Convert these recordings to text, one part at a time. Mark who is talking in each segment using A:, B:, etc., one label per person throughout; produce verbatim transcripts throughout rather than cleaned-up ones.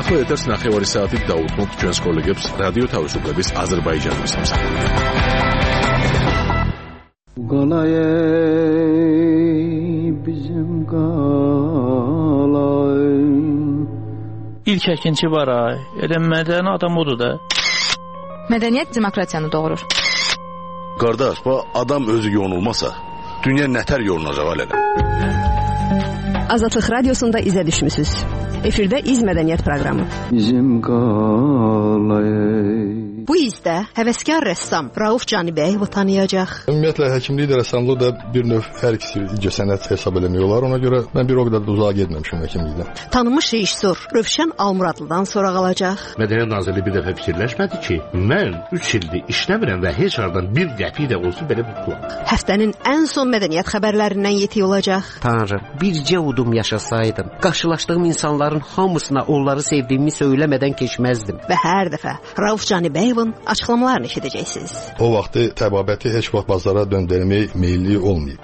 A: ახლა ეთერს ნახევარი საათით დაუთმობთ ჩვენს კოლეგებს რადიო თავისუფლების აზერბაიჯანის მსახურით.
B: Qalay bizim qalay.
C: İlk əkinçi var ay. Elə mədəni adam odur da.
D: Mədəniyyət demokratiyanı doğurur.
E: Qardaş, bu adam özü yonulmasa, dünya nətər yolunacaq hələ.
F: Azadlıq Radiosunda izə düşmüsüz. Efirdə İz Mədəniyyət proqramı.
B: Bizim qalay.
G: Bu izdə həvəskar rəssam Rauf Canibəyev tanıyacaq.
H: Ümumiyyətlə həkimlik də rəssamlıq da bir növ hər ikisi incəsənət hesab eləmək olar. Ona görə mən bir o qədər də uzağa getməmişəm həkimlikdən.
G: Tanınmış rejissor Rövşən Almuradlıdan soraq alacaq.
I: Mədəniyyət Nazirliyi bir dəfə fikirləşmədi ki, mən üç ildir işləmirəm və heç hardan bir qəpik də olsun belə bir pul.
G: Həftənin ən son mədəniyyət xəbərlərindən yetik olacaq.
J: Tanrım, bircə udum yaşasaydım, qarşılaşdığım insanların hamısına onları sevdiyimi söyləmədən keçməzdim.
G: Və hər dəfə Rauf Canibəyev açıqlamalarını eşidəcəksiniz.
H: O vaxtı təbabəti heç vaxt bazara döndərmək meyilli olmayıb.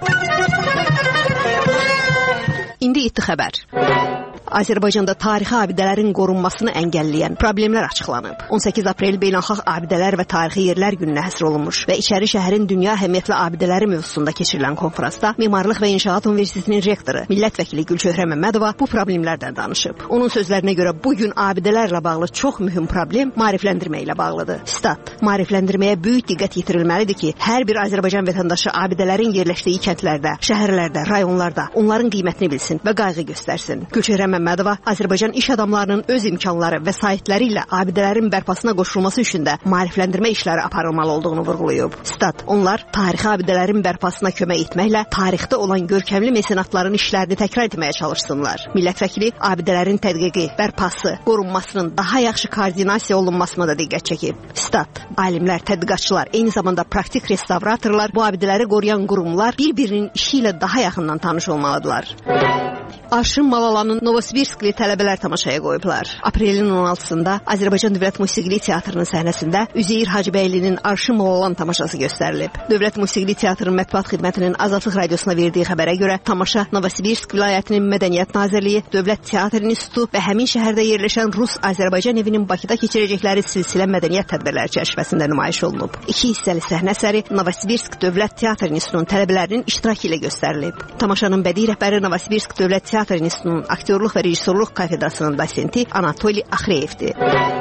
G: İndi itti xəbər. Azərbaycanda tarixi abidələrin qorunmasını əngəlləyən problemlər açıqlanıb. on səkkiz aprel Beynəlxalq Abidələr və Tarixi Yerlər gününə həsr olunmuş və İçəri şəhərin dünya əhəmiyyətli abidələri mövzusunda keçirilən konfransda Memarlıq və İnşaat Universitetinin rektoru, millət vəkili Gülçöhrə Məmmədova bu problemlərdən danışıb. Onun sözlərinə görə bu gün abidələrlə bağlı çox mühüm problem maarifləndirmə ilə bağlıdır. Stat: maarifləndirməyə böyük diqqət yetirilməlidir ki, hər bir Azərbaycan vətəndaşı abidələrin yerləşdiyi kəndlərdə, şəhərlərdə, rayonlarda onların qiymətini bilsin və qayğı göstərsin. Gülçöhrə Məmmədova Azərbaycan iş adamlarının öz imkanları və sahitləri ilə abidələrin bərpasına qoşulması üçün də maarifləndirmə işləri aparılmalı olduğunu vurğulayıb. Stat: onlar tarixi abidələrin bərpasına kömək etməklə tarixdə olan görkəmli mesenatların işlərini təkrar etməyə çalışsınlar. Millət vəkili abidələrin tədqiqi, bərpası, qorunmasının daha yaxşı koordinasiya olunmasına da diqqət çəkib. Stat: alimlər, tədqiqatçılar, eyni zamanda praktik restauratorlar, bu abidələri qoruyan qurumlar bir-birinin işi ilə daha yaxından tanış olmalıdırlar. Arşın Malalanın Novosibirskli tələbələr tamaşaya qoyublar. Aprelin on altısında Azərbaycan Dövlət Musiqili Teatrının səhnəsində Üzeyir Hacıbəylinin Arşın Malalan tamaşası göstərilib. Dövlət Musiqili Teatrının mətbuat xidmətinin Azadlıq Radiosuna verdiği xəbərə görə tamaşa Novosibirsk vilayətinin Mədəniyyət Nazirliyi, Dövlət Teatr İnstitutu və həmin şəhərdə yerləşən Rus-Azərbaycan evinin Bakıda keçirəcəkləri silsilə mədəniyyət tədbirləri çərçivəsində nümayiş olunub. İki hissəli səhnə əsəri Novosibirsk Dövlət Teatr İnstitutunun tələbələrinin iştirakı ilə göstərilib. Tamaşanın bədii rəhbəri Novosibirsk Dövlət Teatr İnstitutunun aktyorluq və rejissorluq kafedrasının dosenti Anatoliy Axreyevdir.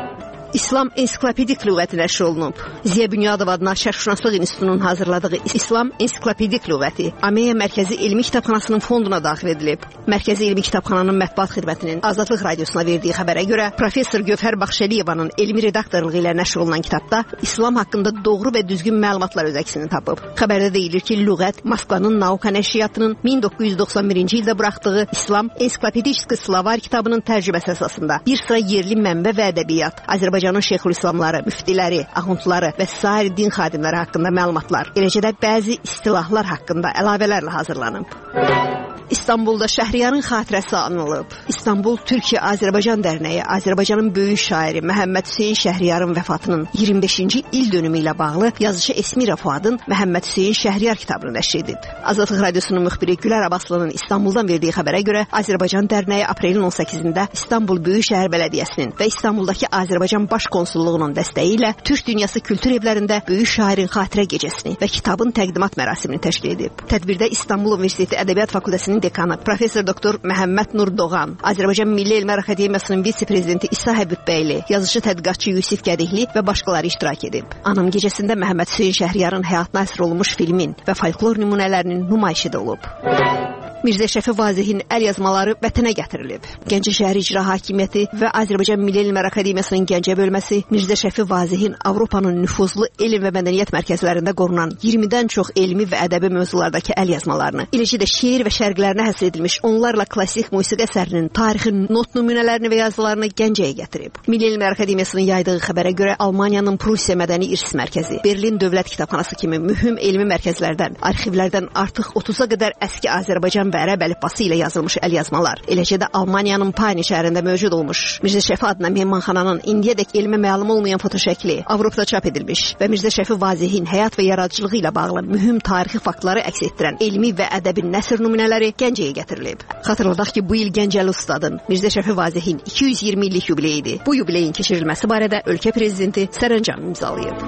G: İslam ensiklopedik lüğəti nəşr olunub. Ziya Bünyadov adına Şərqşünaslıq İnstitutunun hazırladığı İslam ensiklopedik lüğəti Ameya Mərkəzi Elmi Kitabxanasının fonduna daxil edilib. Mərkəzi Elmi Kitabxananın mətbuat xidmətinin Azadlıq Radiosuna verdiyi xəbərə görə professor Gövhər Baxşəliyevanın elmi redaktorluğu ilə nəşr olunan kitabda İslam haqqında doğru və düzgün məlumatlar öz əksini tapıb. Xəbərdə deyilir ki, lüğət Moskvanın Nauka nəşriyyatının min doqquz yüz doxsan birinci ildə buraxdığı İslam ensiklopedический slovar kitabının tərcüməsi əsasında bir sıra yerli mənbə və ədəbiyyat, Azərbaycan Azərbaycanın şeyxülislamları, müftiləri, axundları və sair din xadimləri haqqında məlumatlar, eləcə də bəzi istilahlar haqqında əlavələrlə hazırlanıb. İstanbulda Şəhriyarın xatirəsi anılıb. İstanbul Türkiyə-Azərbaycan Dərnəyi Azərbaycanın böyük şairi Məhəmməd Hüseyn Şəhriyarın vəfatının iyirmi beşinci il dönümü ilə bağlı yazıcı Esmira Fuadın Məhəmməd Hüseyn Şəhriyar kitabını nəşr edib. Azadlıq Radiosunun müxbiri Gülər Abbaslı'nın İstanbuldan verdiyi xəbərə görə Azərbaycan Dərnəyi aprelin on səkkizində İstanbul Böyükşəhər Bələdiyyəsinin və İstanbuldakı Azərbaycan Baş Konsulluğunun dəstəyi ilə Türk Dünyası Kültür Evlərində Böyük şairin xatirə gecəsini və kitabın təqdimat mərasimini təşkil edib. Tədbirdə İstanbul Universiteti Ədəbiyyat Fakültəsinin dekanı Professor Doktor Məhəmməd Nur Doğan, Azərbaycan Milli Elmlər Akademiyasının vitse-prezidenti İsa Həbibbəyli, yazıcı tədqiqatçı Yusif Qədihli və başqaları iştirak edib. Anam gecəsində Məhəmməd Hüseyn Şəhriyarın həyatına əsr olunmuş filmin və folklor nümunələrinin nümayişi də olub. Mirzə Şəfi Vazehin əl yazmaları vətənə gətirilib. Gəncə şəhər icra hakimiyyəti və Azərbaycan Milli Elmlər Akademiyasının Gəncə bölməsi Mirzə Şəfi Vazehin Avropanın nüfuzlu elm və mədəniyyət mərkəzlərində qorunan iyirmidən çox elmi və ədəbi mövzulardakı əl yazmalarını, eləcə də şeir və şərqlərinə həsr edilmiş onlarla klassik musiqi əsərinin tarixi not nümunələrini və yazılarını Gəncəyə gətirib. Milli Elmlər Akademiyasının yaydığı xəbərə görə Almaniyanın Prusiya Mədəni İrs Mərkəzi, Berlin Dövlət Kitabxanası kimi mühüm elmi mərkəzlərdən, arxivlərdən artıq otuza qədər əski Azərbaycan və ərəb əlifbası ilə yazılmış əl yazmalar, eləcə də Almaniyanın Pani şəhərində mövcud olmuş Mirzə Şəfi adına mehmanxananın indiyədək elmə məlum olmayan fotoşəkli Avropada çap edilmiş və Mirzə Şəfi Vazehin həyat və yaradıcılığı ilə bağlı mühüm tarixi faktları əks etdirən elmi və ədəbi nəsr nümunələri Gəncəyə gətirilib. Xatırladaq ki, bu il Gəncəli ustadın Mirzə Şəfi Vazehin iki yüz iyirmi illik yubileyidir. Bu yubileyin keçirilməsi barədə ölkə prezidenti sərəncam imzalayıb.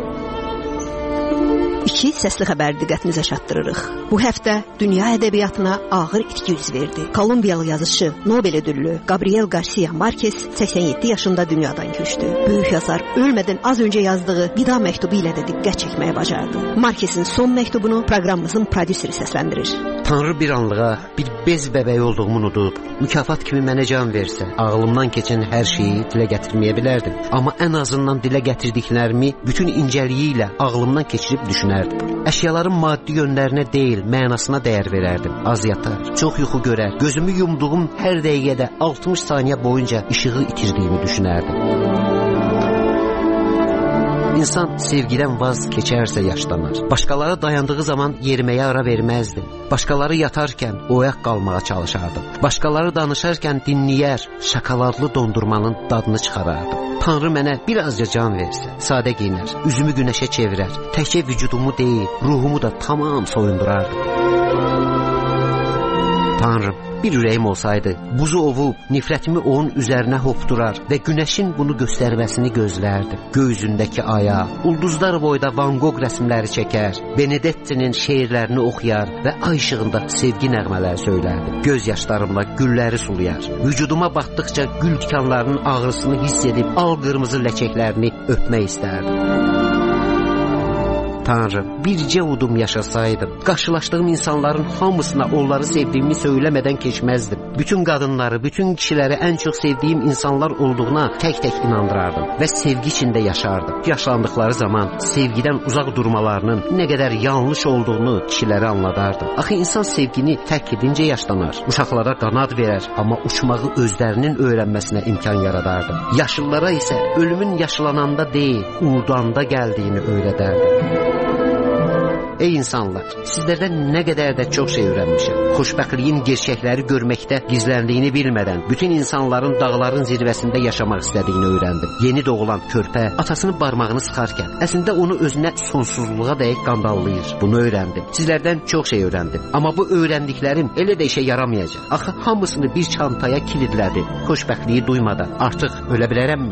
G: İki səsli xəbər diqqətinizə çatdırırıq. Bu həftə dünya ədəbiyyatına ağır itki yüz verdi. Kolumbiyalı yazıçı, Nobel ödüllü Gabriel Garcia Marquez səksən yeddi yaşında dünyadan köçdü. Böyük yazar ölmədən az öncə yazdığı vida məktubu ilə də diqqət çəkməyə bacardı. Marquezin son məktubunu proqramımızın prodüseri səsləndirir.
J: Tanrı bir anlığa bir bez bəbəyi olduğumu unudub, mükafat kimi mənə can versə, ağlımdan keçən hər şeyi dilə gətirməyə bilərdim. Amma ən azından dilə gətirdiklərimi bütün incəliyi ilə ağlımdan keçirib düşünərdim. Əşyaların maddi yönlərinə deyil, mənasına dəyər verərdim. Az yatar, çox yuxu görər, gözümü yumduğum hər dəqiqədə altmış saniyə boyunca işığı itirdiyimi düşünərdim. İnsan sevgidən vaz keçərsə yaşlanır. Başqaları dayandığı zaman yeriməyə ara verməzdim. Başqaları yatarkən oyaq qalmağa çalışardım. Başqaları danışarkən dinləyər, şokoladlı dondurmanın dadını çıxarardım. Tanrı mənə birazca can versə, sadə giyinər, üzümü günəşə çevirər, təkcə vücudumu deyil, ruhumu da tamam soyundurardım. Tanrım, bir ürəyim olsaydı, buzu ovub, nifrətimi onun üzərinə hopdurar və günəşin bunu göstərməsini gözlərdim. Göy aya, ulduzlar boyda Van Gogh rəsmləri çəkər, Benedettinin şeirlərini oxuyar və ay işığında sevgi nəğmələri söylərdim. Göz yaşlarımla gülləri sulayar. Vücuduma batdıqca gül tikanlarının ağrısını hiss edib al-qırmızı ləkəklərini öpmək istərdim. Tanrım, bircə udum yaşasaydım, qarşılaşdığım insanların hamısına onları sevdiyimi söyləmədən keçməzdim. Bütün qadınları, bütün kişiləri ən çox sevdiyim insanlar olduğuna tək-tək inandırardım və sevgi içində yaşardım. Yaşlandıqları zaman sevgidən uzaq durmalarının nə qədər yanlış olduğunu kişilərə anladardım. Axı insan sevgini tərk edincə yaşlanar. Uşaqlara qanad verər, amma uçmağı özlərinin öyrənməsinə imkan yaradardım. Yaşlılara isə ölümün yaşlananda deyil, udanda gəldiyini öyrədərdim. Ey insanlar, sizlərdən nə qədər də çox şey öyrənmişəm. Xoşbəxtliyin gerçəkləri görməkdə gizləndiyini bilmədən bütün insanların dağların zirvəsində yaşamaq istədiyini öyrəndim. Yeni doğulan körpə atasının barmağını sıxarkən əslində onu özünə sonsuzluğa dəyək qandallayır. Bunu öyrəndim. Sizlərdən çox şey öyrəndim. Amma bu öyrəndiklərim elə də işə yaramayacaq. Axı hamısını bir çantaya kilidlədim. Xoşbəxtliyi duymadan artıq ölə bilərəmmi?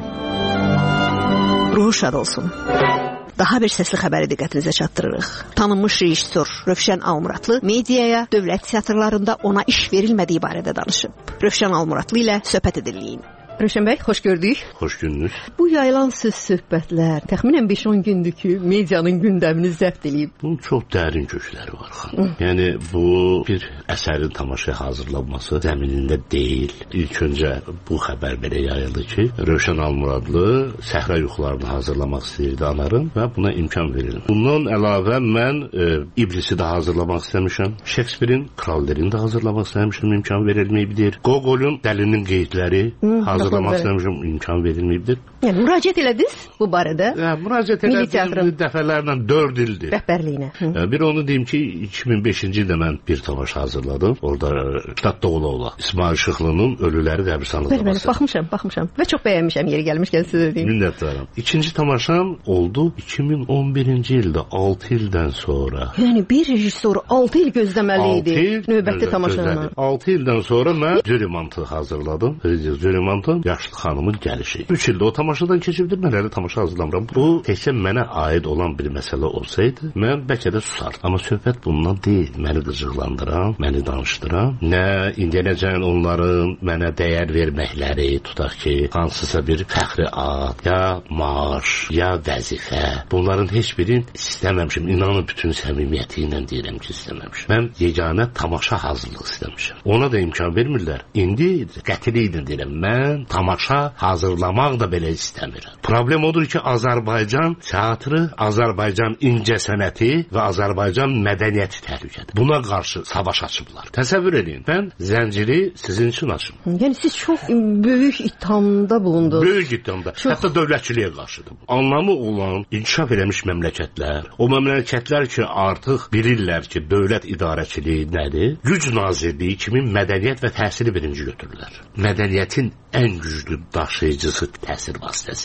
G: Ruhu şad olsun. Daha bir səsli xəbəri diqqətinizə çatdırırıq. Tanınmış rejissor Rövşən Almuratlı mediaya dövlət teatrlarında ona iş verilmədiyi barədə danışıb. Rövşən Almuratlı ilə söhbət edilyin. Rövşən bəy, xoş gördük.
I: Xoş gündünüz.
F: Bu yayılan söz söhbətlər təxminən beş on gündür ki, medianın gündəmini zəbt eləyib.
I: Bunun çox dərin kökləri var. Xan. Yəni bu bir əsərin tamaşaya hazırlanması zəminində deyil. İlk öncə bu xəbər belə yayıldı ki, Rövşən Almuratlı Səhra yuxularını hazırlamaq istəyirdi anarım və buna imkan verildi. Bundan əlavə mən e, İblisi də hazırlamaq istəmişəm. Shakespeare'in Krallerini də hazırlamaq istəmişəm, imkan verilməyibdir. Gogol'un Dəlinin qeydləri hazırlamaq istəmişəm, imkan verilməyibdir.
F: Yəni müraciət elədiniz bu barədə?
I: Hə, müraciət elədim dəfələrlə dörd ildir.
F: Rəhbərliyinə.
I: Hə, bir onu deyim ki, iki min beşinci ildə mən bir tamaşa hazırladım. Orada Ştatda ola-ola İsmail Şıxlı'nın Ölüləri qəbirstanlığı
F: tamaşası. Bəli, baxmışam, baxmışam və çox bəyənmişəm yeri gəlmişkən sizə deyim.
I: Minnətdaram. İkinci tamaşam oldu iki min on birinci ildə, altı ildən sonra.
F: Yəni bir rejissor altı il gözləməli idi növbəti tamaşanı.
I: altı ildən sonra mən Zülümantı hazırladım. Zülümantın Yaşlı xanımın gəlişi. üç ildə o tamaşadan keçibdir, mən hələ tamaşa hazırlamıram. Bu təkcə mənə aid olan bir məsələ olsaydı, mən bəlkə də susardım. Amma söhbət bundan deyil. Məni qıcıqlandıran, məni danışdıran, nə indiyənəcən onların mənə dəyər verməkləri, tutaq ki, hansısa bir fəxri ad, ya maaş, ya vəzifə. Bunların heç birini istəməmişim. İnanın bütün səmimiyyəti ilə deyirəm ki, istəməmişim. Mən yeganə tamaşa hazırlıq istəmişim. Ona da imkan vermirlər. İndi qətili idin deyirəm. Mən tamaşa hazırlamaq da belə istəmirəm. Problem odur ki, Azərbaycan teatrı, Azərbaycan incəsənəti və Azərbaycan mədəniyyəti təhlükədir. Buna qarşı savaş açıblar. Təsəvvür edin, mən zənciri sizin üçün açım.
F: Yəni siz çox böyük ithamda bulundunuz.
I: Böyük ithamda. Çox... Hətta dövlətçiliyə qarşıdır. Anlamı olan inkişaf eləmiş məmləkətlər, o məmləkətlər ki, artıq bilirlər ki, dövlət idarəçiliyi nədir? Güc Nazirliyi kimi mədəniyyət və təhsili birinci götürürlər. Mədəniyyətin ən güclü daşıyıcısı təsir vasitəsi.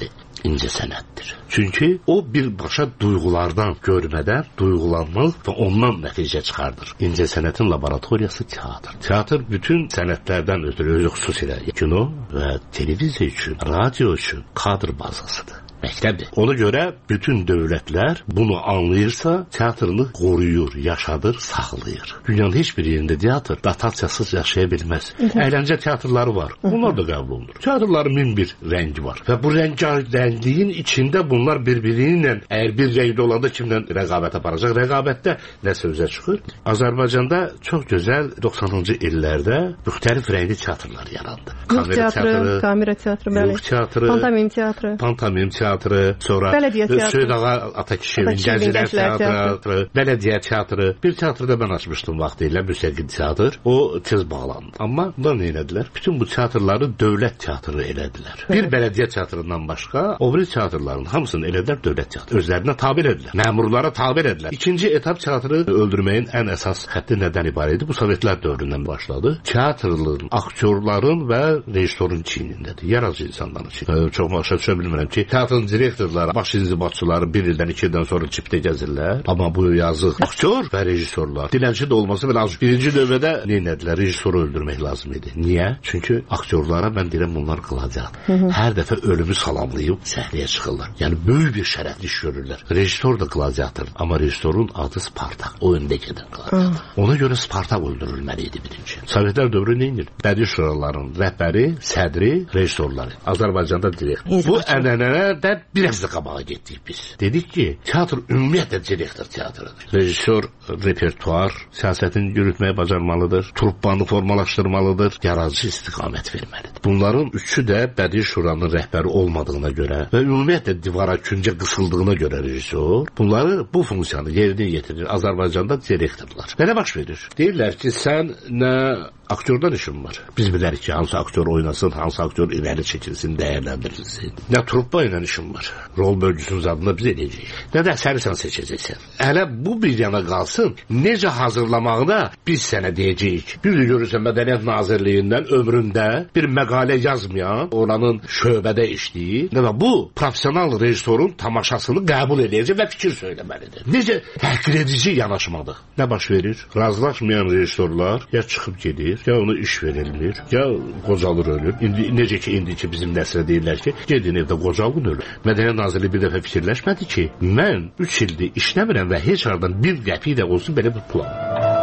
I: incəsənətdir. Çünki o birbaşa duyğulardan görmədən duyğulanmaq və ondan nəticə çıxardır. İncəsənətin laboratoriyası teatr. Teatr bütün sənətlərdən ötürü xüsusilə kino və televiziya üçün, radio üçün kadr bazasıdır. Məktəbdir. Ona görə bütün dövlətlər bunu anlayırsa, teatrını qoruyur, yaşadır, saxlayır. Dünyanın heç bir yerində teatr datasiyasız yaşaya bilməz. Əyləncə teatrları var. Bunlar da qəbul olunur. Teatrların min bir rəngi var. Və bu rəngarəngliyin içində bunlar bir-biri ilə əgər bir rəngdə olanda kimlə rəqabət aparacaq? Rəqabətdə nəsə üzə çıxır? Azərbaycanda çox gözəl doxsanıncı illərdə müxtəlif rəngli teatrlar yarandı.
F: Yux teatrı, kamera teatrı, bəli.
I: Yux teatrı,
F: pantomim teatrı.
I: Pantomim teatrı. Teatrı, sonra Söydağa Atakişevin Gənclər teatrı, Bələdiyyə teatrı. Bir teatrda mən açmışdım vaxtilə, müstəqil teatr. O tez bağlandı. Amma bunlar nə elədilər? Bütün bu teatrları dövlət teatrı elədilər. Bir bələdiyyə teatrından başqa, o biri teatrların hamısını elədilər dövlət teatrı. Özlərinə tabe elədilər. Məmurlara tabe elədilər. İkinci etap teatrı öldürməyin ən əsas xətti nədən ibarət idi? Bu Sovetlər dövründən başladı. Teatrların, aktyorların və rejissorun çiynindədir. Yaradıcı insanların çiynindədir. Çox başa düşə bilmirəm ki, teatrın direktorları, baş inzibatçıları bir ildən, iki ildən sonra çipdə gəzirlər. Amma bu yazıq aktyor və rejissorlar. Dilənçi də olması belə az. Birinci dövrədə nə edilər? Rejissoru öldürmək lazım idi. Niyə? Çünki aktyorlara mən deyirəm bunlar qladiator. Hər dəfə ölümü salamlayıb səhnəyə çıxırlar. Yəni böyük bir şərəfli iş görürlər. Rejissor da qladiator, amma rejissorun adı Spartak. O öndə gedən qladiator. Ona görə Spartak öldürülməli idi birinci. Sovetlər dövrü nə edir? Bədii şuraların rəhbəri, sədri, rejissorları. Azərbaycanda direktor. Bu ənənələr də biraz da qabağa getdik biz. Dedik ki, teatr ümumiyyətlə direktor teatrıdır. Rejissor repertuar, siyasətini yürütməyi bacarmalıdır, truppanı formalaşdırmalıdır, yaradıcı istiqamət verməlidir. Bunların üçü də bədii şuranın rəhbəri olmadığına görə və ümumiyyətlə divara küncə qısıldığına görə rejissor bunları bu funksiyanı yerinə yetirir. Azərbaycanda direktorlar. Belə baş verir. Deyirlər ki, sən nə aktyordan işin var. Biz bilərik ki, hansı aktyor oynasın, hansı aktyor irəli çəkilsin, dəyərləndirilsin. Nə truppa ilə işin var. Rol bölgüsünün zadında biz edəcəyik. Nə də əsəri sən seçəcəksən. Hələ bu bir yana qalsın, necə hazırlamağına biz sənə deyəcəyik. Bir də görürsən, Mədəniyyət Nazirliyindən ömründə bir məqalə yazmayan, oranın şöbədə işləyir və bu profesional rejissorun tamaşasını qəbul edəcək və fikir söyləməlidir. Necə təhqir edici yanaşmadır. Nə baş verir? Razılaşmayan rejissorlar ya çıxıb gedir, ya ona iş verilmir, ya qocalır ölür. İndi necə ki, indiki bizim nəslə deyirlər ki, gedin evdə qocalın ölür. Mədəniyyət Nazirliyi bir dəfə fikirləşmədi ki, mən üç ildir işləmirəm və heç aradan bir qəpik də olsun belə bir plan.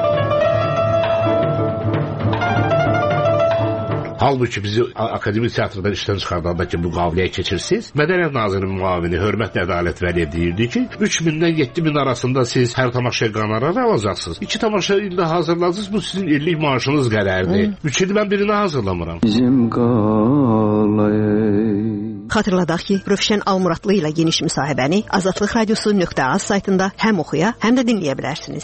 I: Halbuki bizi akademik teatrdan işdən çıxardanda ki, müqaviləyə keçirsiniz, Mədəniyyət Nazirinin müavini Hörmət Ədalət Vəliyev deyirdi ki, üç mindən yeddi min arasında siz hər tamaşaya qonorar alacaqsınız. İki tamaşa ildə hazırlarsınız, bu sizin illik maaşınız qədərdir. Üç il mən birini hazırlamıram.
B: Bizim qalay.
G: Xatırladaq ki, Rövşən Almuratlı ilə geniş müsahibəni azadlıq radiosu nöqtə az saytında həm oxuya, həm də dinləyə bilərsiniz.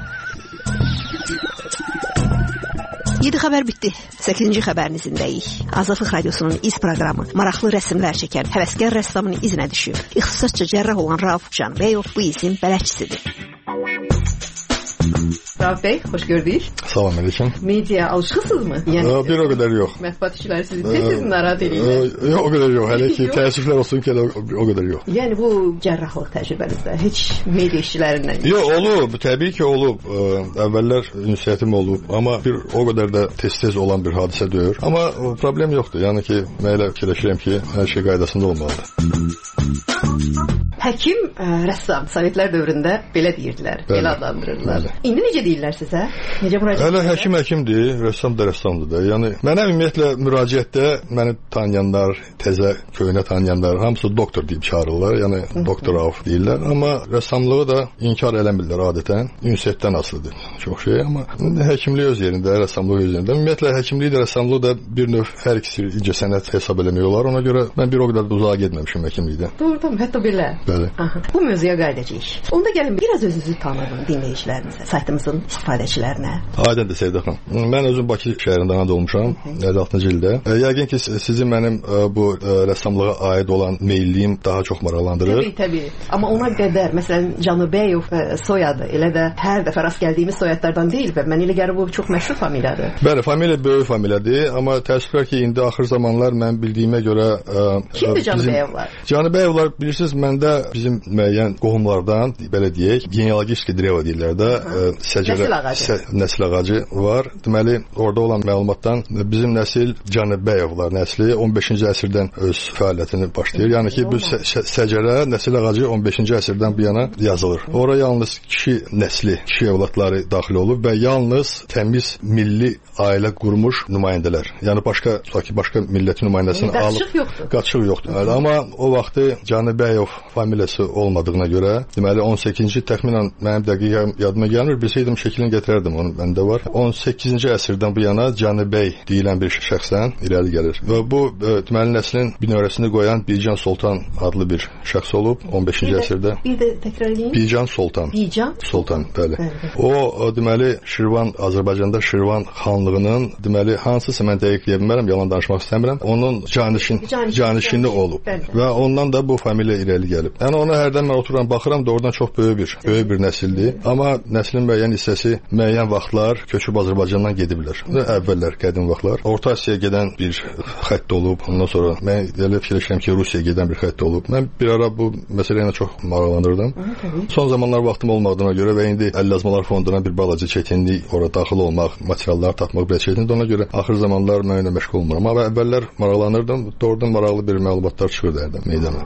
G: yedi xəbər bitdi. səkkizinci xəbərinizdəyik. Azadlıq radiosunun iz proqramı maraqlı rəsmlər çəkən həvəskar rəssamın izinə düşüb. İxtisasca cərrah olan Rauf Canbəyov bu izin bələdçisidir.
F: Rauf Bey, xoş gördük.
H: Salam aleyküm.
F: Media alışıqsınızmı?
H: Yəni bir o qədər yox.
F: Mətbuat işləri sizi tez-tez narahat edirlər.
H: Yox, o qədər yox. Hələ ki, təəssüflər olsun ki, o qədər yox.
F: Yəni bu cərrahlıq təcrübənizdə heç media işçilərindən?
H: Yox, olub. Təbii ki, olub. Əvvəllər ünsiyyətim olub, amma bir o qədər də tez-tez olan bir hadisə deyil. Amma problem yoxdur. Yəni ki, mən elə fikirləşirəm ki, hər şey qaydasında olmalıdır.
F: Həkim, ə, rəssam Sovetlər dövründə belə deyirdilər, bəli, belə adlandırırdılar. Bəli. İndi necə deyirlər sizə? Necə müraciət edirlər? Hələ həkim həkimdir, rəssam da rəssamdır da. Yəni mənə ümumiyyətlə müraciətdə məni tanıyanlar, təzə köynə tanıyanlar hamısı doktor deyib çağırırlar. Yəni doktor Rauf deyirlər, amma rəssamlığı da inkar eləmirlər adətən. Ünsiyyətdən asılıdır çox şey, amma həkimlik öz yerində, rəssamlıq öz yerində. Ümumiyyətlə həkimlik də, rəssamlıq da bir növ hər ikisi incəsənət hesab eləmək olar. Ona görə mən bir o qədər də uzağa getməmişəm həkimlikdən. Doğrudan, hətta belə.
H: Bəli. Bəli.
G: Aha. Bu mövzuya qayıdacağıq. Onda gəlin biraz özünüzü tanıyın dinləyicilərimizə, saytımızın istifadəçilərinə.
H: Aydındır Seyda xanım. Mən özüm Bakı şəhərində anadan olmuşam, əlli altıncı ildə. Yəqin ki, sizi mənim bu rəssamlığa aid olan meylliyim daha çox maraqlandırır.
G: Təbii, təbii. Amma ona qədər, məsələn, Canıbəyov soyadı, elə də hər dəfə rast gəldiyimiz soyadlardan deyil və mən elə gəlir bu çox məşhur familiyadır.
H: Bəli, familiya böyük familiyadır, amma təəssüflər ki, indi axır zamanlar mən bildiyimə görə
G: kimdir Canıbəyovlar?
H: Canıbəyovlar bilirsiniz, məndə bizim müəyyən qohumlardan, belə deyək, genealogik drevo deyirlər də, səcərə,
G: nəsil ağacı.
H: Sə, nəsil ağacı var. Deməli, orada olan məlumatdan bizim nəsil Canıbəyovlar nəsli on beşinci əsrdən öz fəaliyyətini başlayır. Yəni ki, bu sə, səcərə, nəsil ağacı on beşinci əsrdən bu yana yazılır. Ora yalnız kişi nəsli, kişi evlatları daxil olub və yalnız təmiz milli ailə qurmuş nümayəndələr. Yəni başqa, tutaq ki, başqa millətin nümayəndəsini
G: yəni,
H: alıb.
G: Qaçıq yoxdur.
H: Qaçıq yoxdur. Hələ, amma o vaxtı Canıbəyov familiyası olmadığına görə, deməli on səkkizinci təxminən mənim dəqiq yadıma gəlmir, bilsəydim şəklini gətirərdim, onun məndə var. on səkkizinci əsrdən bu yana Canıbəy deyilən bir şəxsdən irəli gəlir. Və bu deməli nəslin binövrəsini qoyan Bican Sultan adlı bir şəxs olub on beşinci əsrdə.
G: Bir də təkrar edin.
H: Bican Sultan.
G: Bican
H: Sultan, bəli. bəli. O, o deməli Şirvan, Azərbaycanda Şirvan xanlığının deməli hansısa mən dəqiq deyə bilmərəm, yalan danışmaq istəmirəm. Onun canişin, canişini olub. Bəli. Və ondan da bu familiya irəli gəlib. Yəni ona hərdən mən otururam, baxıram da oradan çox böyük bir, böyük bir nəsildir. Amma nəslin müəyyən hissəsi müəyyən vaxtlar köçüb Azərbaycandan gediblər. Və əvvəllər, qədim vaxtlar. Orta Asiyaya gedən bir xətt olub. Ondan sonra mən elə fikirləşirəm ki, Rusiyaya gedən bir xətt olub. Mən bir ara bu məsələ ilə çox maraqlanırdım. Son zamanlar vaxtım olmadığına görə və indi əlyazmalar fonduna bir balaca çətinlik ora daxil olmaq, materiallar tapmaq belə çətindir. Ona görə axır zamanlar mən ilə məşğul olmuram. Amma əvvəllər maraqlanırdım. Doğrudan maraqlı bir məlumatlar çıxırdı hərdən meydana.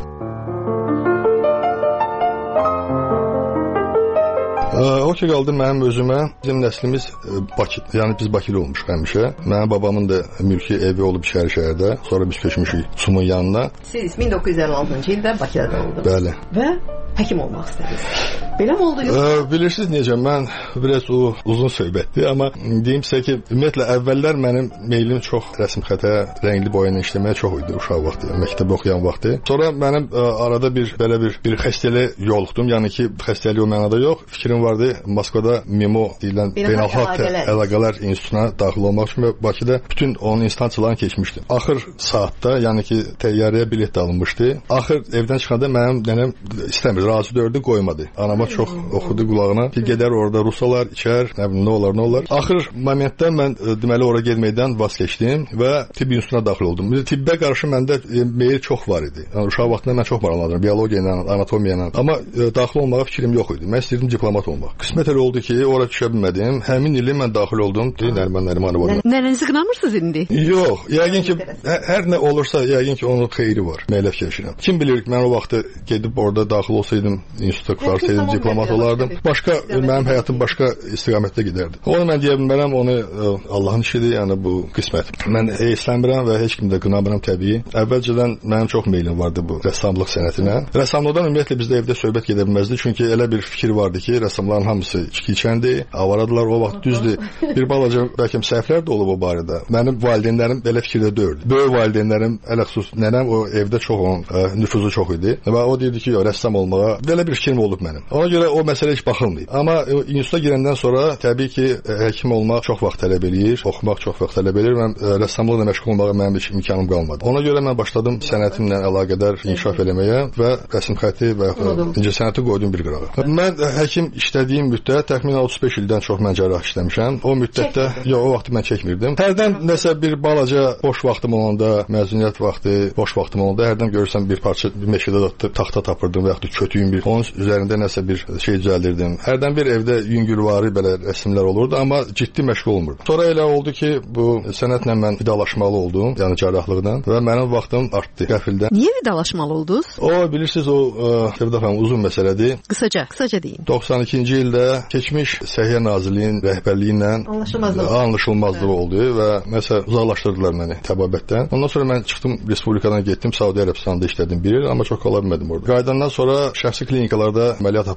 H: O ki qaldı mənim özümə, bizim nəslimiz Bakı, yəni biz Bakılı olmuşuq həmişə. Mənim babamın da mülki evi olub şəhər şəhərdə, sonra biz köçmüşük Sumun yanına.
G: Siz min doqquz yüz əlli altıncı ildə Bakıda doğdunuz.
H: Bəli.
G: Və həkim olmaq istədiniz. Belə mi oldu?
H: Ee, bilirsiniz necə, mən biraz o uzun söhbətdir, amma deyim sizə ki, ümumiyyətlə əvvəllər mənim meylim çox rəsm xətə, rəngli boyayla işləməyə çox idi uşaq vaxtı, məktəbdə oxuyan vaxtı. Sonra mənim ə, arada bir belə bir bir xəstəliyə yoluxdum, yəni ki, xəstəlik o mənada yox. Fikrim vardı Moskvada MIMO deyilən Beynəlxalq Əlaqələr İnstitutuna daxil olmaq üçün və Bakıda bütün onun instansiyalarını keçmişdim. Axır saatda, yəni ki, təyyarəyə bilet alınmışdı. Axır evdən çıxanda mənim nənəm istəmir, razı dördü qoymadı. Anama çox oxudu qulağına ki, gedər orada rusalar içər, nə bilim, nə olar, nə olar. Axır momentdə mən deməli ora getməkdən vaz keçdim və tibb institutuna daxil oldum. Tibbə qarşı məndə meyil çox var idi. Yəni uşaq vaxtında mən çox maraqlanırdım, biologiya ilə, anatomiya ilə. Amma e, daxil olmağa fikrim yox idi. Mən istəyirdim diplomat olmaq. Qismət elə oldu ki, ora düşə bilmədim. Həmin il mən daxil oldum. Nəriman Nərimanova.
G: Nənənizi qınamırsınız indi?
H: Yox, yəqin ki, hər, hər nə olursa, yəqin ki, onun xeyri var. Mən elə fikirləşirəm. Kim bilir, mən o vaxtı gedib orada daxil olsaydım, instituta qutarsaydım, diplomat olardım. Başqa, mənim həyatım başqa istiqamətdə gedərdi. Onu mən deyə bilmərəm, onu ə, Allahın işidir, yəni bu qismət. Mən heyislənmirəm və heç kim də qınamıram təbii. Əvvəlcədən mənim çox meylim vardı bu rəssamlıq sənətinə. Rəssamlıqdan ümumiyyətlə bizdə evdə söhbət gedə bilməzdi, çünki elə bir fikir vardı ki, rəssamların hamısı içki içəndir, avaradılar, o vaxt düzdür. Bir balaca bəlkə səhvlər də olub o barədə. Mənim valideynlərim belə fikirdə deyildi. Böyük valideynlərim, ələxüsus nənəm o evdə çox onun ə, nüfuzu çox idi və o deyirdi ki, rəssam olmağa belə bir fikrim olub mənim. Ona görə o məsələ heç baxılmayıb. Amma instituta girəndən sonra təbii ki, həkim olmaq çox vaxt tələb eləyir, oxumaq çox vaxt tələb eləyir. Mən rəssamlıqla məşğul olmağa mənim heç imkanım qalmadı. Ona görə mən başladım sənətimlə əlaqədar inkişaf eləməyə və rəsm xətti və incəsənəti qoydum bir qırağa. Mən həkim işlədiyim müddət təxminən otuz beş ildən çox mən cərrah işləmişəm. O müddətdə, yox, o vaxt mən çəkmirdim. Hərdən nəsə bir balaca boş vaxtım olanda, məzuniyyət vaxtı, boş vaxtım olanda hərdən görürsən bir parça bir meşədə taxta tapırdım və yaxud da kötüyün bir onun üzərində nəsə bir şey düzəldirdim. Hərdən bir evdə yüngülvari belə rəsmlər olurdu, amma ciddi məşğul olmurdum. Sonra elə oldu ki, bu sənətlə mən vidalaşmalı oldum, yəni cərrahlıqdan və mənim vaxtım artdı qəfildən.
G: Niyə vidalaşmalı oldunuz?
H: O, bilirsiniz, o Sevda xanım uzun məsələdir.
G: Qısaca, qısaca deyin.
H: doxsan ikinci ildə keçmiş Səhiyyə Nazirliyinin rəhbərliyi ilə
G: anlaşılmazlıq
H: anlaşılmazlıq oldu və məsələn uzaqlaşdırdılar məni təbabətdən. Ondan sonra mən çıxdım respublikadan getdim, Səudiyyə Ərəbistanında işlədim bir il, amma çox qala bilmədim orada. Qayıdandan sonra şəxsi klinikalarda əməliyyat apardım.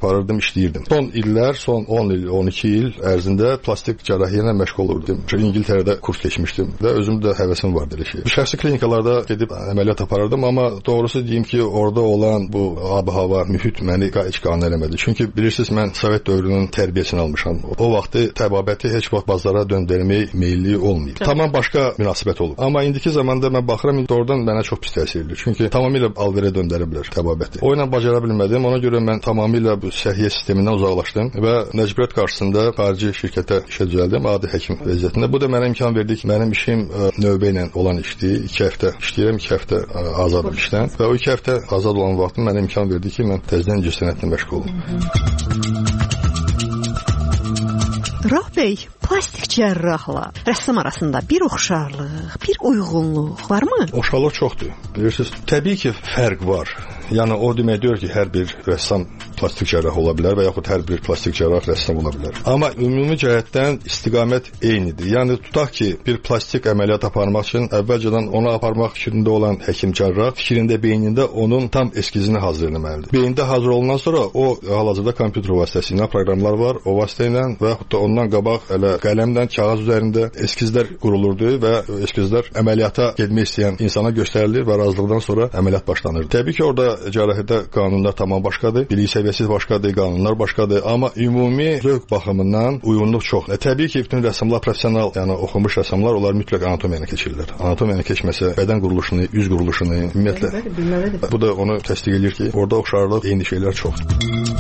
H: aparırdım, işləyirdim. Son illər, son on il, on iki il ərzində plastik cərrahiyyə ilə məşğul olurdum. İngiltərədə kurs keçmişdim və özüm də həvəsim vardı elə şey. Şəxsi klinikalarda gedib əməliyyat aparırdım, amma doğrusu deyim ki, orada olan bu ab-hava, mühit məni heç qane eləmədi. Çünki bilirsiniz, mən Sovet dövrünün tərbiyəsini almışam. O vaxtı təbabəti heç vaxt bazara döndərmək meyilli olmayıb. Tamam başqa münasibət olub. Amma indiki zamanda mən baxıram, doğrudan mənə çox pis təsir edir. Çünki tamamilə alverə döndərə bilər təbabəti. O ilə bacara bilmədim. Ona görə mən tamamilə bu səhiyyə sistemindən uzaqlaşdım və məcburiyyət qarşısında xarici şirkətə işə düzəldim, adi həkim vəziyyətində. Bu da mənə imkan verdi ki, mənim işim növbə ilə olan işdir. iki həftə işləyirəm, iki həftə azadam işdən və o iki həftə azad olan vaxtım mənə imkan verdi ki, mən təzədən incəsənətlə məşğul olum.
G: Rauf bəy, plastik cərrahla rəssam arasında bir oxşarlıq, bir uyğunluq varmı?
H: Oxşarlıq çoxdur. Bilirsiniz, təbii ki, fərq var. Yəni o demək deyir ki, hər bir rəssam plastik cərrah ola bilər və yaxud hər bir plastik cərrah rəssam ola bilər. Amma ümumi cəhətdən istiqamət eynidir. Yəni tutaq ki, bir plastik əməliyyat aparmaq üçün əvvəlcədən onu aparmaq fikrində olan həkim cərrah fikrində, beynində onun tam eskizini hazırlamalıdır. Beyində hazır olandan sonra o hal-hazırda kompüter vasitəsilə proqramlar var, o vasitə ilə və yaxud da ondan qabaq elə qələmlə kağız üzərində eskizlər qurulurdu və eskizlər əməliyyata getmək istəyən insana göstərilir və razılıqdan sonra əməliyyat başlanır. Təbii ki, orada cərrahiyyədə qanunlar tamam başqadır, bilik səviyyəsi başqadır, qanunlar başqadır, amma ümumi zövq baxımından uyğunluq çox. E, təbii ki, bütün rəssamlar professional, yəni oxumuş rəssamlar, onlar mütləq anatomiyanı keçirlər. Anatomiyanı keçməsə bədən quruluşunu, üz quruluşunu, ümumiyyətlə bu da onu təsdiq edir ki, orada oxşarlıq, eyni şeylər çoxdur.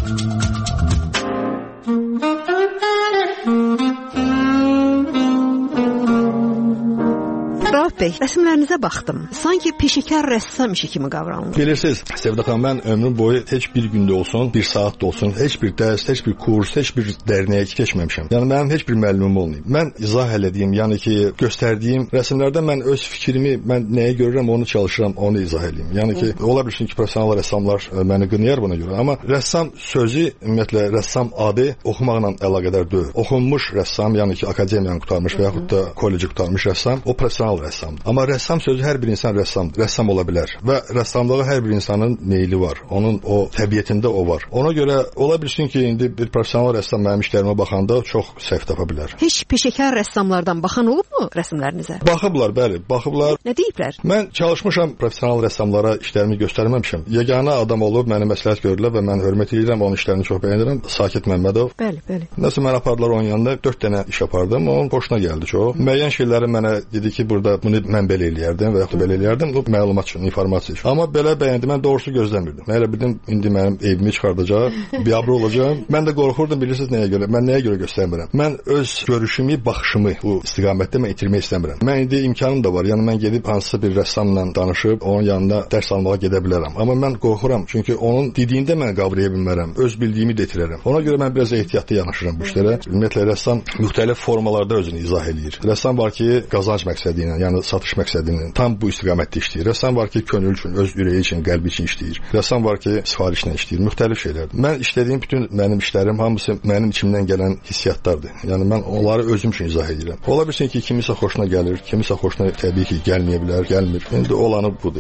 G: Bəy, rəsmlərinizə baxdım. Sanki peşəkar rəssam işi kimi qavranılır.
H: Bilirsiniz, Sevda xanım, mən ömrüm boyu heç bir gündə olsun, bir saat da olsun, heç bir dərs, heç bir kurs, heç bir dərnəyə keçməmişəm. Yəni mənim heç bir müəllimim olmayıb. Mən izah elədiyim, yəni ki, göstərdiyim rəsmlərdə mən öz fikrimi, mən nəyə görürəm, onu çalışıram, onu izah edeyim. Yəni ki, ola bilsin ki, professional rəssamlar məni qınayar buna görə, amma rəssam sözü, ümumiyyətlə rəssam adı oxumaqla əlaqədar deyil. Oxunmuş rəssam, yəni ki, akademiyanı qurtarmış və yaxud da kolleci qurtarmış rəssam, o professional rəssam. Amma rəssam sözü hər bir insan rəssam, rəssam ola bilər və rəssamlığa hər bir insanın meyli var. Onun o təbiətində o var. Ona görə ola bilsin ki, indi bir professional rəssam mənim işlərimə baxanda çox səhv tapa bilər.
G: Heç peşəkar rəssamlardan baxan olubmu rəsmlərinizə?
H: Baxıblar, bəli, baxıblar.
G: Nə deyiblər?
H: Mən çalışmışam professional rəssamlara işlərimi göstərməmişəm. Yeganə adam olub məni məsləhət gördülər və mən hörmət edirəm, onun işlərini çox bəyənirəm. Sakit Məmmədov.
G: Bəli, bəli.
H: Nəsə mən apardılar onun yanında dörd dənə iş apardım. Onun xoşuna gəldi çox. Müəyyən şeyləri mənə dedi ki, burada bunu mən belə eləyərdim və yaxud da belə eləyərdim. Bu məlumat üçün, informasiya üçün. Amma belə bəyəndim, mən doğrusu gözləmirdim. Mən elə bildim, indi mənim evimi çıxardacaq, biabır olacağam. Mən də qorxurdum, bilirsiniz nəyə görə? Mən nəyə görə göstərmirəm? Mən öz görüşümü, baxışımı bu istiqamətdə mən itirmək istəmirəm. Mən indi imkanım da var. Yəni mən gedib hansısa bir rəssamla danışıb, onun yanına dərs almağa gedə bilərəm. Amma mən qorxuram, çünki onun dediyində mən qavraya bilmərəm. Öz bildiyimi də itirərəm. Ona görə mən biraz ehtiyatlı yanaşıram bu işlərə. Ümumiyyətlə rəssam müxtəlif formalarda özünü izah eləyir. Rəssam var ki, qazanc məqsədi ilə, yəni satış məqsədi ilə tam bu istiqamətdə işləyir. Rəssam var ki, könül üçün, öz ürəyi üçün, qəlbi üçün işləyir. Rəssam var ki, sifarişlə işləyir. Müxtəlif şeylərdir. Mən işlədiyim bütün mənim işlərim hamısı mənim içimdən gələn hissiyatlardır. Yəni mən onları özüm üçün izah edirəm. Ola bilsin ki, kimisə xoşuna gəlir, kimisə xoşuna təbii ki, gəlməyə bilər, gəlmir. İndi olanı budur.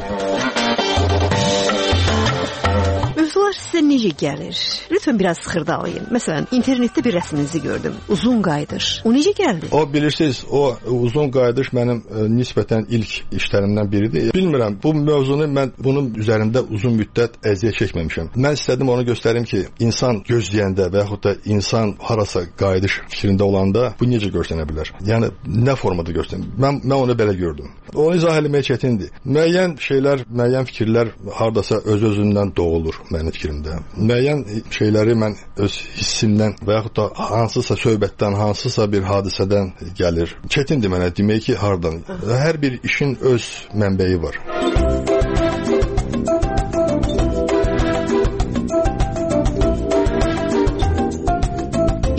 G: Mövzular sizə necə gəlir? Lütfən biraz xırdalayın. Məsələn, internetdə bir rəsminizi gördüm. Uzun qayıdış. O necə gəldi?
H: O bilirsiniz, o uzun qayıdış mənim e, nisbətən ilk işlərimdən biridir. Bilmirəm, bu mövzunu mən bunun üzərində uzun müddət əziyyət çəkməmişəm. Mən istədim onu göstərim ki, insan gözləyəndə və yaxud da insan harasa qayıdış fikrində olanda bu necə görsənə bilər? Yəni nə formada görsənir? Mən mən onu belə gördüm. Onu izah etmək çətindir. Müəyyən şeylər, müəyyən fikirlər hardasa öz-özündən doğulur mənim fikrimdə. Müəyyən şeyləri mən öz hissimdən və yaxud da hansısa söhbətdən, hansısa bir hadisədən gəlir. Çətindir mənə demək ki, hardan. Hər bir işin öz mənbəyi var.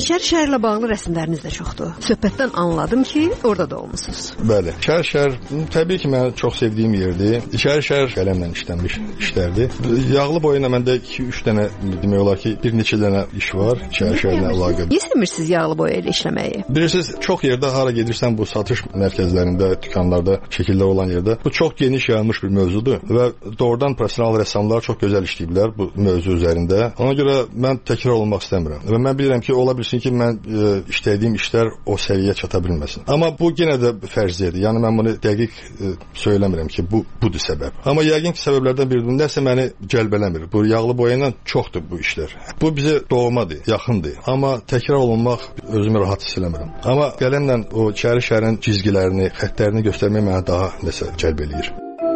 G: İçəri şəhərlə bağlı rəsmləriniz də çoxdur. Söhbətdən anladım ki, orada da olmusunuz.
H: Bəli. İçəri şəhər təbii ki, mənim çox sevdiyim yerdir. İçəri şəhər qələmlə işlənmiş işlərdir. Yağlı boyuna məndə iki üç dənə demək olar ki, bir neçə dənə iş var İçəri şəhərlə əlaqədar.
G: Niyə sevmirsiniz yağlı boya ilə işləməyi?
H: Bilirsiniz, çox yerdə hara gedirsən bu satış mərkəzlərində, dükanlarda şəkillər olan yerdə bu çox geniş yayılmış bir mövzudur və doğrudan professional rəssamlar çox gözəl işləyiblər bu mövzu üzərində. Ona görə mən təkrar olmaq istəmirəm. Və mən bilirəm ki, ola bilsin ki, mən e, işlədiyim işlər o səviyyəyə çata bilməsin. Amma bu yenə də fərziyyədir. Yəni mən bunu dəqiq e, söyləmirəm ki, bu budur səbəb. Amma yəqin ki, səbəblərdən biri nəsə məni cəlbələmir. Bu yağlı boya ilə çoxdur bu işlər. Bu bizə doğmadır, yaxındır. Amma təkrar olunmaq özümü rahat hiss eləmirəm. Amma qələmlə o içəri şəhərin cizgilərini, xəttlərini göstərmək mənə daha nəsə cəlb eləyir.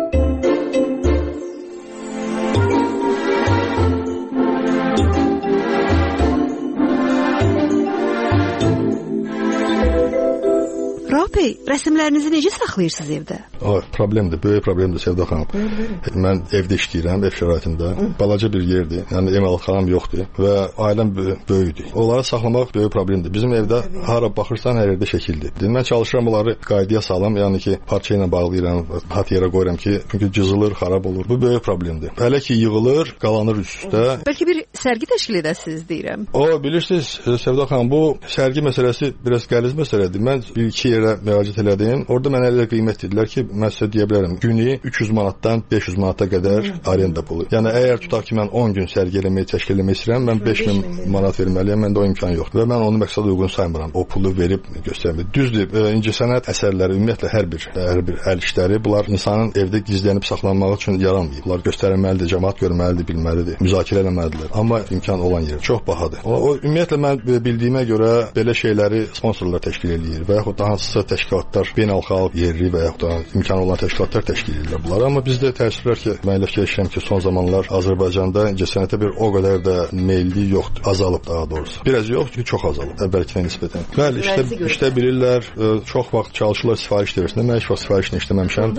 G: Bey, rəsmlərinizi necə saxlayırsınız evdə?
H: O problemdir, böyük problemdir Sevda xanım. Mən evdə işləyirəm, ev şəraitində. Balaca bir yerdir, yəni emalatxanam yoxdur və ailəm böyükdür. Onları saxlamaq böyük problemdir. Bizim evdə hara baxırsan hər yerdə şəkildir. Mən çalışıram onları qaydaya salam, yəni ki, parça ilə bağlayıram, hat yerə qoyuram ki, çünki cızılır, xarab olur. Bu böyük problemdir. Hələ ki yığılır, qalanır üst-üstə.
G: Bəlkə bir sərgi təşkil edəsiniz deyirəm.
H: O, bilirsiniz Sevda xanım, bu sərgi məsələsi biraz qəliz məsələdir. Mən bir iki yerə müraciət elədim. Orada mənə elə qiymət dedilər ki, mən sizə deyə bilərəm, günü üç yüz manatdan beş yüz manata qədər arenda pulu. Yəni əgər tutaq ki, mən on gün sərgi eləməyi təşkil etmək istəyirəm, mən beş min manat verməliyəm, məndə o imkan yoxdur və mən onu məqsədə uyğun saymıram. O pulu verib göstərmək. Düzdür, incəsənət əsərləri, ümumiyyətlə hər bir hər bir əl işləri, bunlar insanın evdə gizlənib saxlanmaq üçün yaranmayıb. Bunlar göstərilməlidir, cəmaət görməlidir, bilməlidir, müzakirə etməlidirlər. Amma imkan olan yer çox bahadır. O, o ümumiyyətlə mən bildiyimə görə belə şeyləri sponsorlar təşkil eləyir və yaxud da hansısa təşkilatlar, beynəlxalq, yerli və yaxud da imkanı olan təşkilatlar təşkil edirlər bunlar. Amma bizdə təəssüflər ki, mən elə fikirləşirəm ki, son zamanlar Azərbaycanda incəsənətə bir o qədər də meylli yoxdur. Azalıb daha doğrusu. Biraz yox, çünki çox azalıb əvvəlkinə nisbətən. Bəli, işdə, işdə bilirlər, çox vaxt çalışırlar sifariş verirsin. Mən heç vaxt sifarişlə işləməmişəm.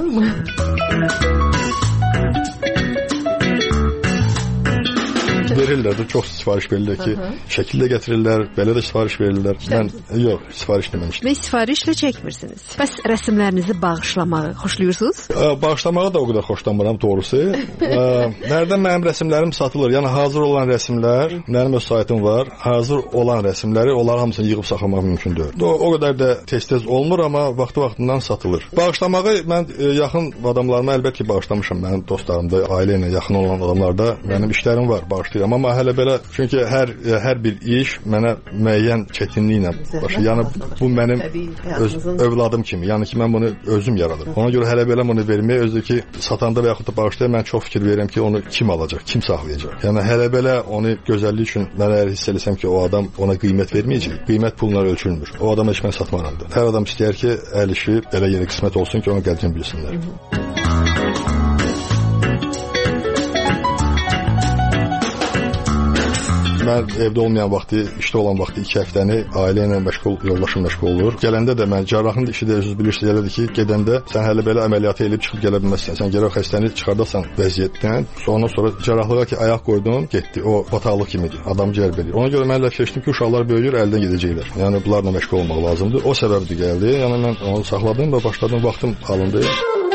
H: Verirlər də, çox sifariş verirlər ki, şəkildə gətirirlər, belə də sifariş verirlər. Mən yox, sifariş deməmişdim.
G: Və sifarişlə çəkmirsiniz. Bəs rəsmlərinizi bağışlamağı xoşlayırsınız?
H: Bağışlamağı da o qədər xoşlamıram doğrusu. Nereden mənim rəsmlərim satılır? Yəni hazır olan rəsmlər, mənim öz saytım var. Hazır olan rəsmləri, onlar hamısını yığıb saxlamaq mümkündür. O, o qədər də tez-tez olmur, amma vaxtı-vaxtından satılır. Bağışlamağı mən yaxın adamlarıma əlbət ki, bağışlamışam. Mənim dostlarımda, ailə ilə yaxın olan adamlarda mənim işlərim var, bağışlayıram. Amma hələ belə, çünki hər hər bir iş mənə müəyyən çətinliklə başlayır. Yəni bu mənim öz övladım kimi. Yəni ki, mən bunu özüm yaradım. Ona görə hələ belə bunu verməyə, özü ki, satanda və yaxud da bağışlaya mən çox fikir verirəm ki, onu kim alacaq, kim saxlayacaq. Yəni hələ belə onu gözəllik üçün mən əgər hiss etsəm ki, o adam ona qiymət verməyəcək. Qiymət pulla ölçülmür. O adama heç mən satmaram da. Hər adam istəyir ki, əl işi elə yeni qismət olsun ki, onu qədrini bilsinlər. Mən evdə olmayan vaxtı, işdə olan vaxtı iki həftəni ailə ilə məşğul, yoldaşım məşğul olur. Gələndə də mən cərrahın işi də özünüz bilirsiniz elədir ki, gedəndə sən hələ belə əməliyyatı elib çıxıb gələ bilməzsən. Sən gərək xəstəni çıxardasan vəziyyətdən. Sonra sonra cərrahlığa ki, ayaq qoydun, getdi. O bataqlıq kimidir. Adam cəlb edir. Ona görə mən fikirləşdim ki, uşaqlar böyüyür, əldən gedəcəklər. Yəni bunlarla məşğul olmaq lazımdır. O səbəbdir gəldi. Yəni mən onu saxladım və başladım, vaxtım alındı.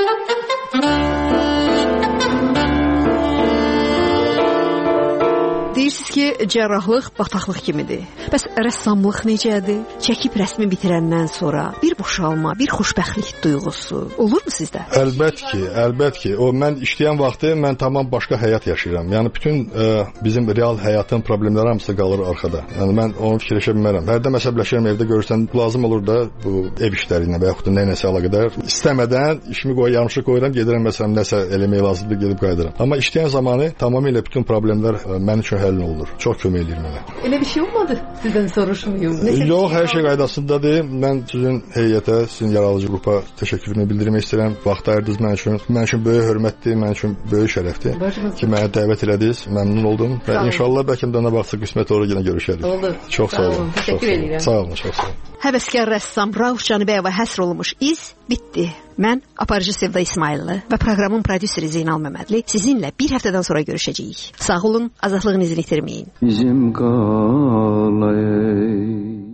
G: Deyirsiniz ki, cərrahlıq bataqlıq kimidir. Bəs rəssamlıq necədir? Çəkib rəsmi bitirəndən sonra bir boşalma, bir xoşbəxtlik duyğusu olurmu sizdə?
H: Əlbət ki, əlbət ki. O mən işləyən vaxtı mən tamam başqa həyat yaşayıram. Yəni bütün ə, bizim real həyatın problemləri hamısı qalır arxada. Yəni mən onu fikirləşə bilmərəm. Hərdən əsəbləşirəm, evdə görürsən, lazım olur da bu ev işləri ilə və yaxud da nə nəsə əlaqədar istəmədən işimi qoy, yarımçıq qoyuram, gedirəm məsələn nəsə eləmək lazımdır, gedib qayıdıram. Amma işləyən zamanı tamamilə bütün problemlər ə, mənim üçün həll olur. Çox kömək edir mənə.
K: Elə bir şey olmadı. Sizdən soruşmayım.
H: Yox, hər şey qaydasındadır. Mən sizin heyətə, sizin yaradıcı qrupa təşəkkürümü bildirmək istəyirəm. Vaxt ayırdınız mən üçün. Mən üçün böyük hörmətdir, mən üçün böyük şərəfdir Başımız. ki, mənə dəvət elədiniz. Məmnun oldum. Və inşallah bəlkə də nə vaxtsa qismət olur yenə görüşərik.
K: Olur.
H: Çox sağ olun.
K: Təşəkkür edirəm.
H: Sağ olun, çox sağ olun.
G: Həvəskar rəssam Rauf Canibəyova həsr olunmuş iz bitdi. Mən aparıcı Sevda İsmayıllı və proqramın prodüseri Zeynal Məmmədli sizinlə bir həftədən sonra görüşəcəyik. Sağ olun, azadlığınızı itirməyin.
B: Bizim qalay.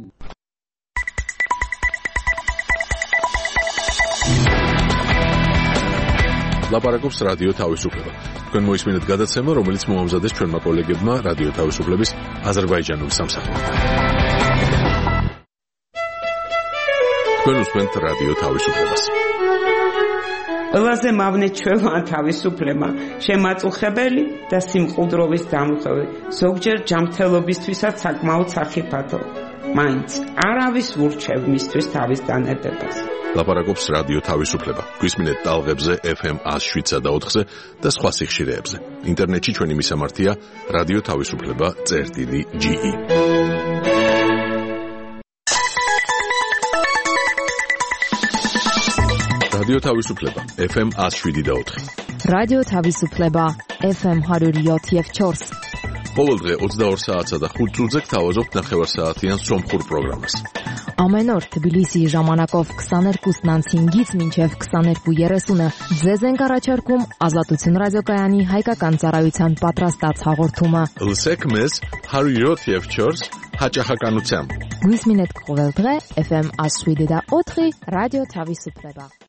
A: ლაპარაკობს რადიო თავისუფლება. თქვენ მოისმინეთ გადაცემა, რომელიც მოამზადეს ჩვენმა კოლეგებმა რადიო თავისუფლების აზერბაიჯანული სამსახურიდან. თქვენ უსმენთ რადიო თავისუფლებას.
L: ყველაზე მავნე ჩვეულა თავისუფლება, შემაწუხებელი და სიმყუდროვის დამღები, ზოგჯერ ჯანმრთელობისთვისაც საკმაოდ სახიფათო. მაინც არავის ურჩევ მისთვის თავის დანებებას.
A: ლაპარაკობს რადიო თავისუფლება. გვისმინეთ ტალღებზე ეფ ემ one oh seven და ოთხზე და სხვა სიხშირეებზე. ინტერნეტში ჩვენი მისამართია რადიო თავისუფლება წერტილი ჯი ი. რადიო თავისუფლება ეფ ემ one oh seven და ოთხი.
M: რადიო თავისუფლება ეფ ემ one oh seven და four.
A: ყოველ დღე ოცდაორ საათსა და ხუთ წუთზე გთავაზობთ ნახევარსაათიან სომხურ პროგრამას.
M: Ամեն օր Թբիլիսի ժամանակով twenty-two cinq-ից մինչև twenty-two thirty ձեզ ենք առաջարկում Ազատություն ռադիոկայանի հայկական ծառայության պատրաստած հաղորդումը։
A: Լսեք մեզ one oh seven და four հաճախականությամբ։
M: Գույսմինետ կողել დღե էֆ էմ one oh seven და four ռադիո Թավիսուփլեբա։